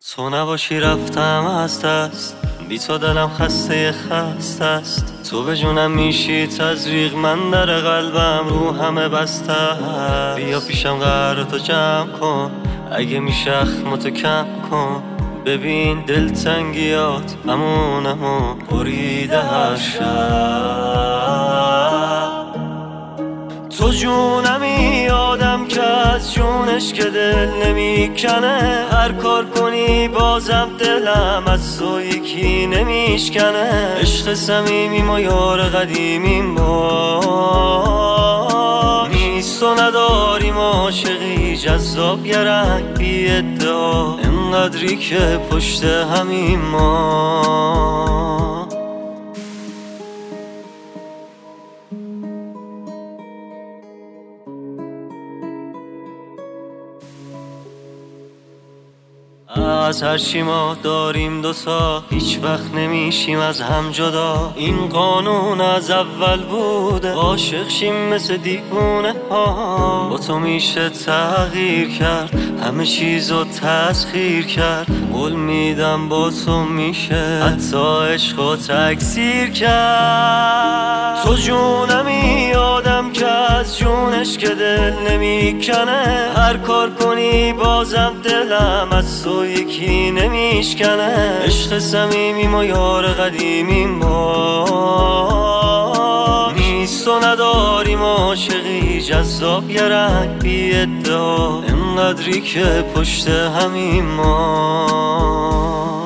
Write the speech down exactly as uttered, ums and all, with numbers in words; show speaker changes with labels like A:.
A: تو نباشی رفتم از دست، بی تو دلم خسته خسته است. تو به جونم میشی تزریق، من در قلبم رو همه بسته. بیا پیشم قرار تو جمع کن، اگه میشه اخماتو کم کن. ببین دلتنگیات امونمو بریده هر شب. تو جونمی آدم که از جونش که دل نمیکنه. هر کار کنی بازم دلم از تو یکی نمیشکنه. عشق صمیمیم و یار قدیمیم با نیست و نداریم عاشقی جذاب یه رنگ بی ادعا. انقدری که پشت همیم ما. از هرچی ما داریم دوتا، هیچ وقت نمیشیم از هم جدا. این قانون از اول بوده، عاشق شیم مثل دیوونه ها. با تو میشه تغییر کرد، همه چیزو تسخیر کرد. قول میدم با تو میشه حتی عشقو تکثیر کرد. تو جونمی آدم که از جونش که دل نمیکنه. هر کار کنی بازم دلم از تو یکی نمیشکنه. عشق صمیمیم و یار قدیمیم با نیست و نداریم عاشقی جذاب یه رنگ بی ادعا. انقدری که پشت همیم ما.